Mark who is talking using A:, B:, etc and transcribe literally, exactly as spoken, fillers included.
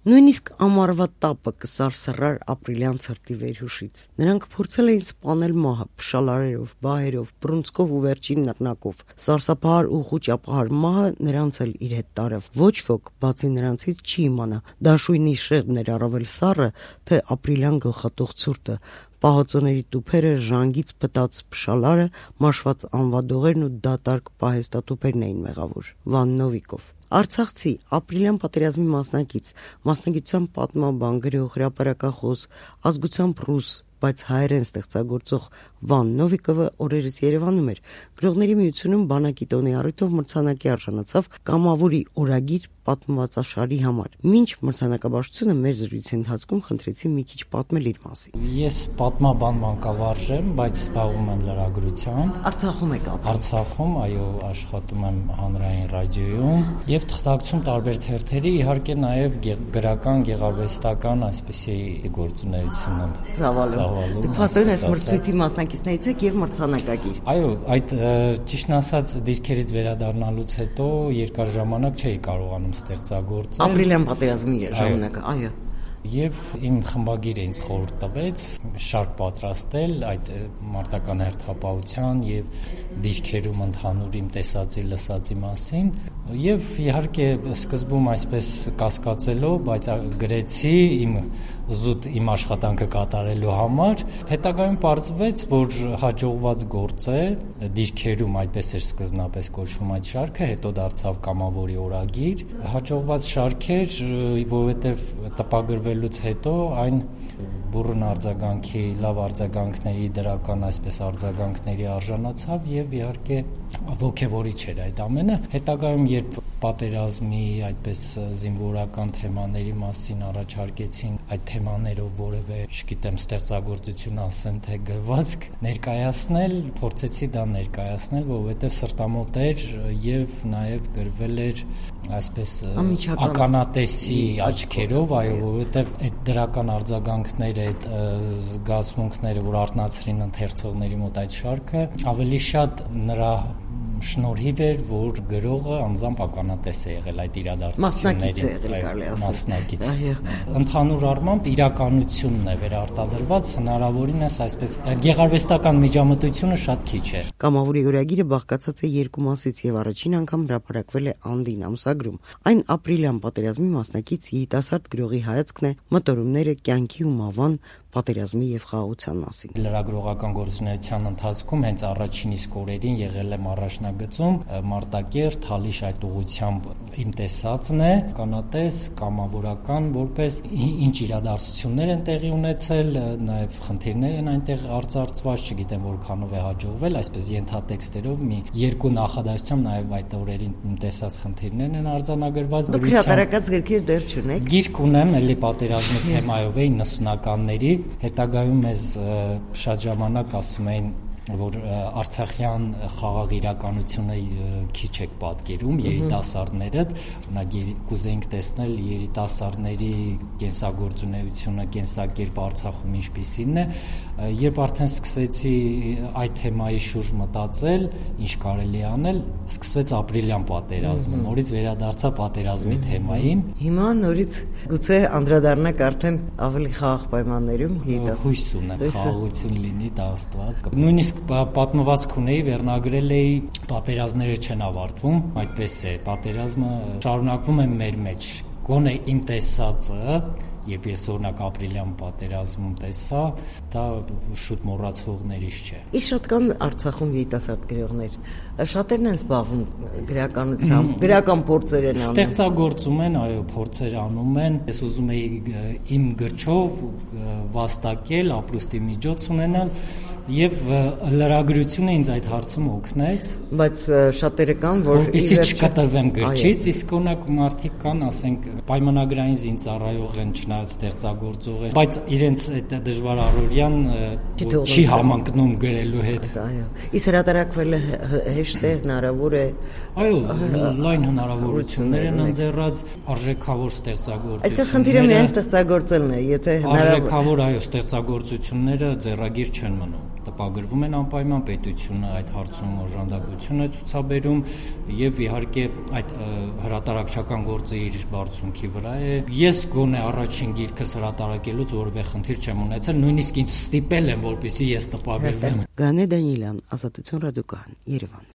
A: Նույնիսկ ամառվա տապը կսարսռար ապրիլյան ցրտի վերհուշից։ Նրանք փորձել էին սպանել մահը փշալարերով, բահերով, բռունցքով ու վերջին նռնակով։ Սարսափահար ու խուճապահար մահը նրանց էլ իր հետ տարավ։ Ոչ ոք, բացի նրանցից, չի իմանա դաշույնի շեղբն էր առավել սառը, թե ապրիլյան գլխատող ցուրտը։ Պահածոների տուփերը, ժանգից փտած փշալարը, մաշված անվադողերն ու դատարկ պահեստատուփերն էին մեղավոր։ Վան Նովիկով Արցախցի ապրիլյան պատերազմի մասնակից, մասնագիտությամբ պատմաբան, գրող, հրապարակախոս, ազգությամբ ռուս, բայց հայերեն ստեղծագործող Վան Նովիկովը օրերս Երևանում էր։ Գրողների միությունում բանակի տոնի առիթով մրցանակի արժանացավ Կամավորի օրագիր պատմվածաշարի համար։ Մինչ մրցանակաբաշխությունը մեր զրույցի ընթացքում խնդրեցի մի քիչ պատմել իր մասին։
B: Ես պատմաբան մանկավարժ եմ, բայց զբաղվում եմ լրագրությամբ։
A: Արցախում եք ապրում։
B: Արցախում, այո, աշխատում եմ հանրային ռադիոյում եւ թղթակցում տարբեր թերթերի, իհարկե նաեւ գրական, գեղարվեստական այսպիսի գործունեություն եմ
A: ծավալում։ Դուք փաստորեն այս մրցույթի մասնակիցներից եք եւ մրցանակակիր։
B: Այո, այդ ճիշտն ասած դիրքերից վերադառնալուց հետո երկար ժամանակ չէի կարողանում ստեղծագործել։
A: Ապրիլյան պատերազմի ժամանակը, այո։
B: Եվ իմ խմբագիրը ինձ խորհուրդ տվեց շարք պատրաստել այդ մարտական հերթապահության եւ դիրքերում ընդհանուր իմ տեսածի լսածի մասին եւ իհարկե սկզբում այսպես կասկածելով, բայց գրեցի իմ զուտ իմ աշխատանքը կատարելու համար, հետագայում պարզվեց, որ հաջողված գործ է, դիրքերում այդպես էր սկզբնապես կոչվում այդ շարքը, հետո դարձավ Կամավորի օրագիր, հաջողված շարք էր, որովհետեւ տպագրվելուց հետո այն բուրըն արձագանքի, լավ արձագանքների, դրական այսպես արձագանքների արժանացավ եւ իհարկե ոգևորիչ էր այդ ամենը։ Հետագայում երբ պատերազմի այդպես զինվորական թեմաների մասին առաջարկեցին այդ թեմաներով որևէ, չգիտեմ, ստեղծագործություն ասեմ, թե գրվածք ներկայացնել, փորձեցի դա ներկայացնել, որովհետեւ սրտամոտ էր եւ նաեւ գրվել էր այսպես ականատեսի աչքերով, այո, որովհետեւ այդ դրական արձագանքները, այդ զգացմունքները, որ արտնացրին ընթերցողների մոտ այդ շարքը, ավելի շատ նրա շնորհիվ էր, որ գրողը անձամբ ականատես է եղել այդ իրադարձությունների,
A: մասնակից է եղել, կարելի ասել։
B: Մասնակից։ Ընդհանուր առմամբ իրականությունն է վերարտադրված, հնարավորինս այսպես գեղարվեստական միջամտությունը շատ քիչ է։
A: Կամավորի օրագիրը բաղկացած է երկու մասից եւ առաջին անգամ հրապարակվել է Անդին ամսագրում։ Այն ապրիլյան պատերազմի մասնակից երիտասարդ գրողի հայացքն է մտորումները կյանքի ու մահվան, պատերազմի եւ խաղաղության մասին։
B: Լրագրողական գործունեության ընթացքում հենց առաջին իսկ օրերին եղել եմ առաջնագծում Մարտակերտ, Հալիշ այդ ուղությամբ իմ տեսածն է, կանատես, կամավորական, որպես ինչ իրադարձություններ են տեղի ունեցել, նաեւ խնդիրներ են այնտեղ արծարծված, չգիտեմ որքանով է հաջողվել, այսպես ենթատեքստերով մի երկու նախադասությամբ նաեւ այդ օրերին իմ տեսած խնդիրներն են արձանագրված։
A: Դուք հրատարակած գրքեր դեռ չունեք։
B: Գիրք ունեմ, էլի պատերազմի թեմայով է իննսունականների, հետագայում մեզ շատ ժամանակ ասում էին, որ արցախյան խաղաղ իրականությունը քիչ եք պատկերում երիտասարդները, օրինակ կուզեինք տեսնել երիտասարդների կենսագործունեությունը, կենսակերպ Արցախում ինչպիսին է, երբ արդեն սկսեցի այդ թեմայի շուրջ մտածել, ինչ կարելի անել, սկսվեց ապրիլյան պատերազմը, նորից վերադարձա պատերազմի թեմային։
A: Հիմա նորից գուցե անդրադառնաք արդեն ավելի խաղաղ պայմաններում երիտասարդ։
B: Հույս ունեմ, խաղաղություն լինի, դա Աստված։ Նույնիսկ պատմվածք ունեի, վերնագրել էի պատերազմները չեն ավարտվում, այդպես է, պատերազմը շարունակվում է մեր մեջ, գոնե իմ տեսածը, երբ ես օրինակ ապրիլյան պատերազմում տեսա, դա շուտ մոռացվողներից չէ։ Իսկ
A: շատ կան Արցախում երիտասարդ գրողներ, շատերն են զբաղվում գրականությամբ, գրական փորձեր են անում։
B: Ստեղծագործում են, այո, փորձեր անում են։ Ես ուզում էի իմ գրչով վաստակել, ապրուստի միջոց ունենալ, եւ լրագրությունը ինձ այդ հարցում օգնեց,
A: բայց շատերը կան, որ
B: որպեսզի չկտրվեմ գրչից, իսկ օրինակ մարդիկ կան, ասենք, պայմանագրային զինծառայող են, չնայած ստեղծագործող են, բայց իրենց այդ դժվար առօրյան չի համընկնում գրելու հետ։
A: Այո, իսկ հրատարակվելը հեշտ է, հնարավոր է։
B: Այո, լայն հնարավորություններ են ընձեռած, արժեքավոր ստեղծագործություններ։
A: Այսինքն խնդիրը միայն ստեղծագործելն է, եթե հնարավոր։
B: Արժեքավոր, այո, ստեղծագործությունները ձեռագիր չեն մնում։ տպագրվում են անպայման, պետությունը այդ հարցում օժանդակություն է ցուցաբերում եւ իհարկե այդ հրատարակչական գործը իր բարձունքի վրա է։ Ես գոնե առաջին գիրքս հրատարակելուց որևէ խնդիր չեմ ունեցել, նույնիսկ ինձ ստիպել են, որպեսզի ես տպագրվեմ։
A: Գանե Դանիելյան, Ազատություն ռադիոկայան, Երևան։